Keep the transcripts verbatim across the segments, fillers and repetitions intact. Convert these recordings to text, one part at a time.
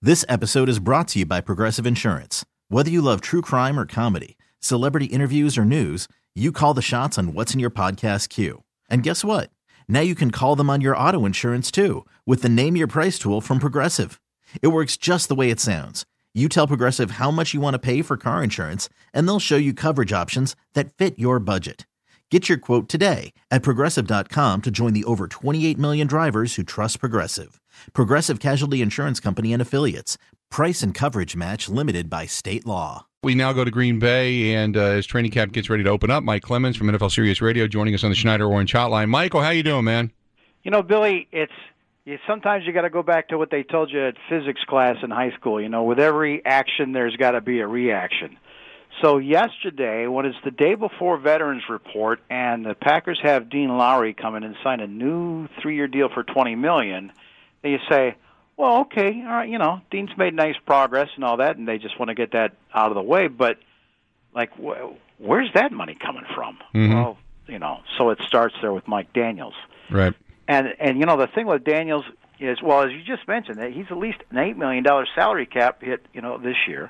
This episode is brought to you by Progressive Insurance. Whether you love true crime or comedy, celebrity interviews or news, you call the shots on what's in your podcast queue. And guess what? Now you can call them on your auto insurance too with the Name Your Price tool from Progressive. It works just the way it sounds. You tell Progressive how much you want to pay for car insurance, and they'll show you coverage options that fit your budget. Get your quote today at Progressive dot com to join the over twenty-eight million drivers who trust Progressive. Progressive Casualty Insurance Company and Affiliates. Price and coverage match limited by state law. We now go to Green Bay, and uh, as training camp gets ready to open up, Mike Clemens from N F L Sirius Radio joining us on the Schneider Orange Hotline. Michael, how you doing, man? You know, Billy, it's you, sometimes you got to go back to what they told you at physics class in high school. You know, with every action, there's got to be a reaction. So yesterday, when it's the day before Veterans Report, and the Packers have Dean Lowry come in and sign a new three-year deal for twenty million dollars, then you say, well, okay, all right, you know, Dean's made nice progress and all that, and they just want to get that out of the way. But, like, wh- where's that money coming from? Mm-hmm. Well, you know, so it starts there with Mike Daniels. Right. And, and you know, the thing with Daniels is, well, as you just mentioned, that he's at least an eight million dollars salary cap hit, you know, this year.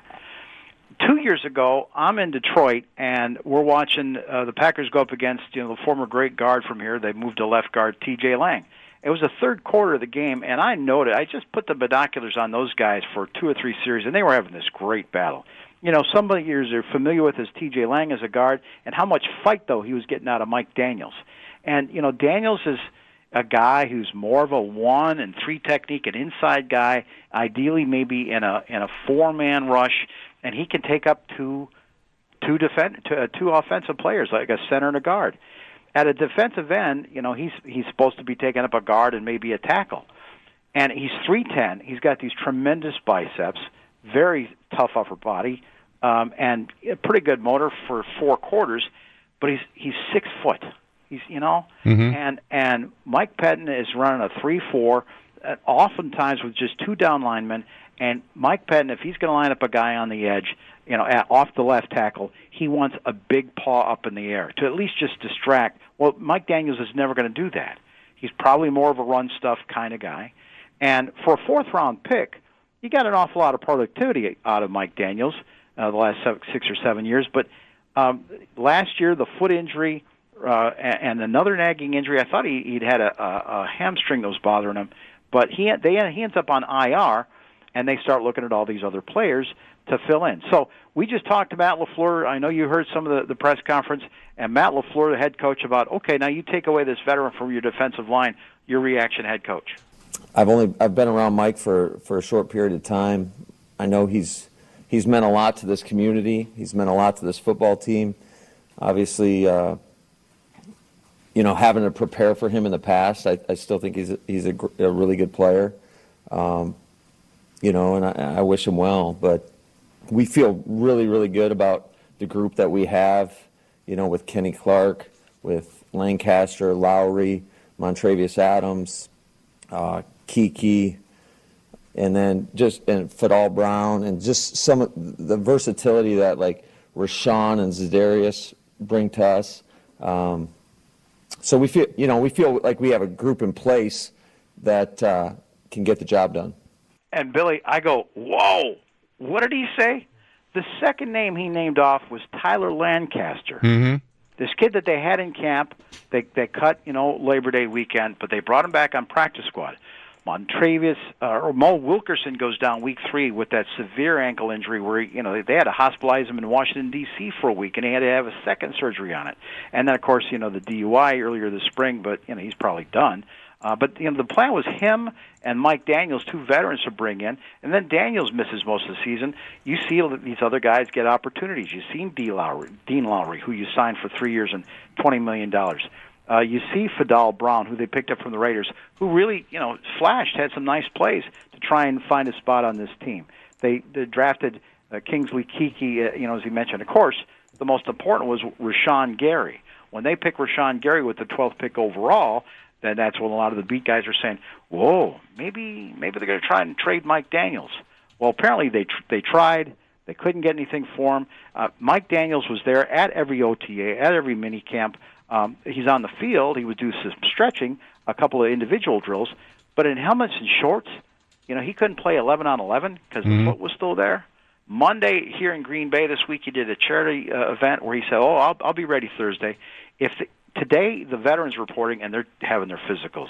Two years ago, I'm in Detroit, and we're watching uh, the Packers go up against, you know, the former great guard from here. They moved to left guard, T J Lang. It was the third quarter of the game, and I noted, I just put the binoculars on those guys for two or three series, and they were having this great battle. You know, somebody you're familiar with is T J Lang as a guard, and how much fight, though, he was getting out of Mike Daniels. And, you know, Daniels is a guy who's more of a one and three technique, an inside guy, ideally maybe in a in a four-man rush, and he can take up two two defend two, uh, two offensive players, like a center and a guard. At a defensive end, you know, he's he's supposed to be taking up a guard and maybe a tackle. And he's three ten. He's got these tremendous biceps, very tough upper body, um, and a pretty good motor for four quarters, but he's he's six foot. He's, you know, mm-hmm. and and Mike Pettin is running a three four, uh, oftentimes with just two down linemen. And Mike Pettin, if he's going to line up a guy on the edge, you know, at, off the left tackle, he wants a big paw up in the air to at least just distract. Well, Mike Daniels is never going to do that. He's probably more of a run stuff kind of guy. And for a fourth round pick, you got an awful lot of productivity out of Mike Daniels uh, the last seven, six or seven years. But um, last year, the foot injury uh, and another nagging injury. I thought he, he'd had a, a, a hamstring that was bothering him, but he they he ends up on I R. And they start looking at all these other players to fill in. So we just talked to Matt LaFleur. I know you heard some of the, the press conference, and Matt LaFleur, the head coach, about, okay, now you take away this veteran from your defensive line, your reaction, head coach. I've only I've been around Mike for, for a short period of time. I know he's he's meant a lot to this community. He's meant a lot to this football team. Obviously, uh, you know, having to prepare for him in the past, I, I still think he's a, he's a, a really good player. Um, You know, and I, I wish him well, but we feel really, really good about the group that we have, you know, with Kenny Clark, with Lancaster, Lowry, Montravius Adams, uh, Kiki, and then just and Fadal Brown, and just some of the versatility that, like, Rashawn and Za'Darius bring to us. Um, so we feel, you know, we feel like we have a group in place that uh, can get the job done. And Billy, I go, whoa, what did he say? The second name he named off was Tyler Lancaster. Mm-hmm. This kid that they had in camp, they they cut, you know, Labor Day weekend, but they brought him back on practice squad. Montravius, uh, or Mo Wilkerson goes down week three with that severe ankle injury where, he, you know, they had to hospitalize him in Washington, D C for a week, and he had to have a second surgery on it. And then, of course, you know, the D U I earlier this spring, but, you know, he's probably done. Uh, but you know, the plan was him and Mike Daniels, two veterans, to bring in, and then Daniels misses most of the season. You see these other guys get opportunities. You've seen Dean Lowry, Dean Lowry, who you signed for three years and twenty million dollars. Uh, you see Fadal Brown, who they picked up from the Raiders, who really, you know, flashed, had some nice plays to try and find a spot on this team. They, they drafted uh, Kingsley Kiki, uh, you know, as he mentioned. Of course, the most important was Rashawn Gary. When they picked Rashawn Gary with the twelfth pick overall, then that's when a lot of the beat guys are saying, whoa, maybe maybe they're going to try and trade Mike Daniels. Well, apparently they tr- they tried. They couldn't get anything for him. Uh, Mike Daniels was there at every O T A, at every mini camp. Um, he's on the field. He would do some stretching, a couple of individual drills. But in helmets and shorts, You know, he couldn't play eleven on eleven because mm-hmm. the foot was still there. Monday here in Green Bay this week, he did a charity uh, event where he said, "Oh, I'll, I'll be ready Thursday." If the, today the veterans reporting and they're having their physicals,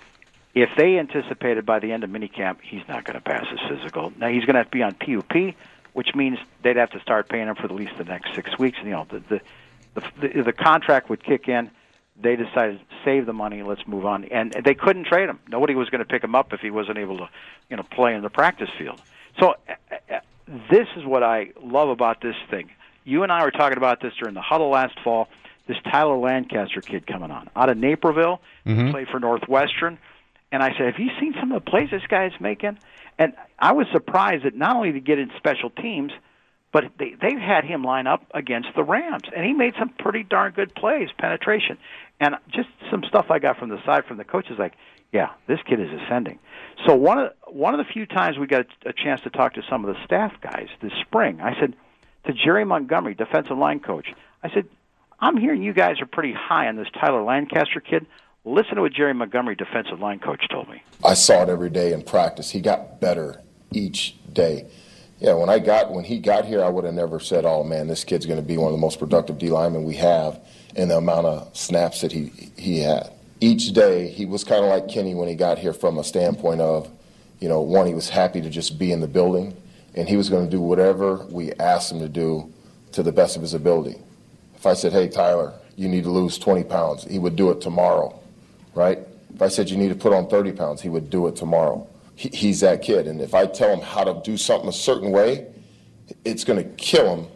if they anticipated by the end of minicamp he's not going to pass his physical, now he's going to have to be on P U P, which means they'd have to start paying him for at least the next six weeks. You know, the the the, the, the contract would kick in. They decided to save the money. Let's move on, and they couldn't trade him. Nobody was going to pick him up if he wasn't able to, you know, play in the practice field. So. Uh, This is what I love about this thing. You and I were talking about this during the huddle last fall. This Tyler Lancaster kid coming on out of Naperville, mm-hmm. played for Northwestern, and I said, "Have you seen some of the plays this guy's making?" And I was surprised that not only to get in special teams, but they they've had him line up against the Rams, and he made some pretty darn good plays, penetration, and just some stuff I got from the side from the coaches like, yeah, this kid is ascending. So one of one of the few times we got a chance to talk to some of the staff guys this spring, I said to Jerry Montgomery, defensive line coach, I said, I'm hearing you guys are pretty high on this Tyler Lancaster kid. Listen to what Jerry Montgomery, defensive line coach, told me. I saw it every day in practice. He got better each day. Yeah, when I got when he got here, I would have never said, oh, man, this kid's going to be one of the most productive D linemen we have in the amount of snaps that he, he had. Each day, he was kind of like Kenny when he got here from a standpoint of, you know, one, he was happy to just be in the building, and he was going to do whatever we asked him to do to the best of his ability. If I said, hey, Tyler, you need to lose twenty pounds, he would do it tomorrow, right? If I said you need to put on thirty pounds, he would do it tomorrow. He, he's that kid, and if I tell him how to do something a certain way, it's going to kill him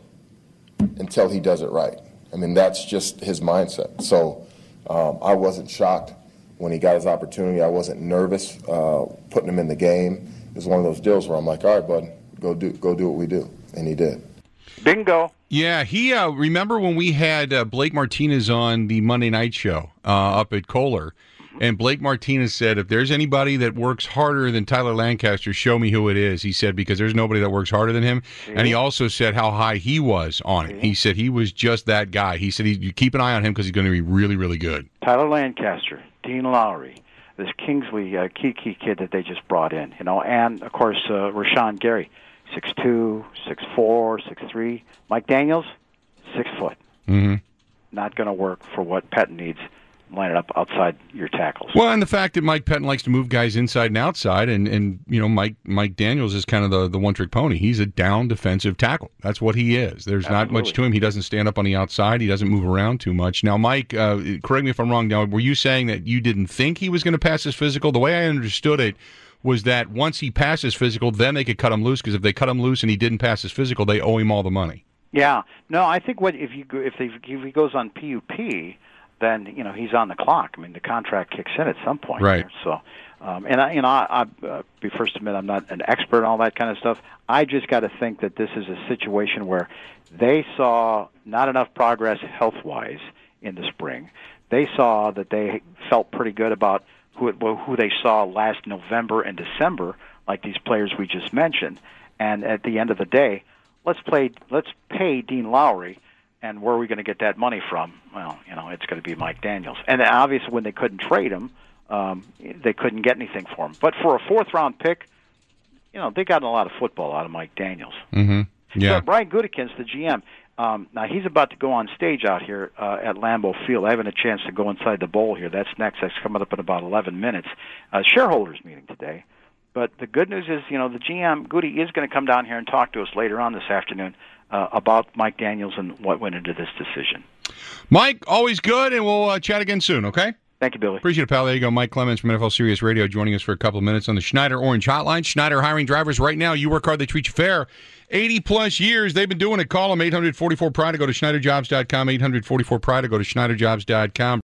until he does it right. I mean, that's just his mindset. So Um, I wasn't shocked when he got his opportunity. I wasn't nervous uh, putting him in the game. It was one of those deals where I'm like, all right, bud, go do go do what we do. And he did. Bingo. Yeah, he, uh, remember when we had uh, Blake Martinez on the Monday night show uh, up at Kohler, and Blake Martinez said, if there's anybody that works harder than Tyler Lancaster, show me who it is. He said, because there's nobody that works harder than him. Mm-hmm. And he also said how high he was on it. Mm-hmm. He said he was just that guy. He said, he, you keep an eye on him because he's going to be really, really good. Tyler Lancaster, Dean Lowry, this Kingsley uh, Kiki kid that they just brought in, you know, and, of course, uh, Rashawn Gary, six two, six four, six three. Mike Daniels, six foot. Mm-hmm. Not going to work for what Pettin needs. Line it up outside your tackles. Well, and the fact that Mike Pettin likes to move guys inside and outside, and, and you know, Mike Mike Daniels is kind of the, the one-trick pony. He's a down defensive tackle. That's what he is. There's Absolutely. Not much to him. He doesn't stand up on the outside. He doesn't move around too much. Now, Mike, uh, correct me if I'm wrong. Now, were you saying that you didn't think he was going to pass his physical? The way I understood it was that once he passed his physical, then they could cut him loose, because if they cut him loose and he didn't pass his physical, they owe him all the money. Yeah. No, I think what if you go, if, they, if he goes on P U P, then you know he's on the clock. I mean, the contract kicks in at some point. Right. There. So, um, and I, you know, I, I uh, be first to admit I'm not an expert on all that kind of stuff. I just got to think that this is a situation where they saw not enough progress health-wise in the spring. They saw that they felt pretty good about who it, who they saw last November and December, like these players we just mentioned. And at the end of the day, let's play. Let's pay Dean Lowry. And where are we going to get that money from? Well, you know, it's going to be Mike Daniels. And obviously when they couldn't trade him, um, they couldn't get anything for him. But for a fourth-round pick, you know, they got a lot of football out of Mike Daniels. Mm-hmm. Yeah. So Brian Gutekunst, the G M, um, now he's about to go on stage out here uh, at Lambeau Field. I haven't a chance to go inside the bowl here. That's next. That's coming up in about eleven minutes. Uh, shareholders meeting today. But the good news is, you know, the G M, Goody, is going to come down here and talk to us later on this afternoon uh, about Mike Daniels and what went into this decision. Mike, always good, and we'll uh, chat again soon, okay? Thank you, Billy. Appreciate it, pal. There you go. Mike Clemens from N F L Sirius Radio joining us for a couple of minutes on the Schneider Orange Hotline. Schneider hiring drivers right now. You work hard, they treat you fair. eighty-plus years they've been doing it. Call them, eight hundred forty-four pride, go to Schneider Jobs dot com, eight hundred forty-four pride, go to Schneider Jobs dot com.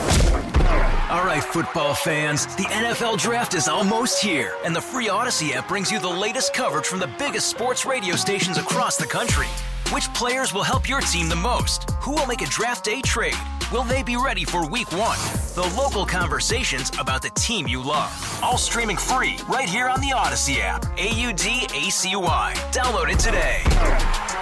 All right, football fans, the N F L Draft is almost here, and the free Odyssey app brings you the latest coverage from the biggest sports radio stations across the country. Which players will help your team the most? Who will make a draft day trade? Will they be ready for week one? The local conversations about the team you love. All streaming free right here on the Odyssey app. A U D A C Y. Download it today.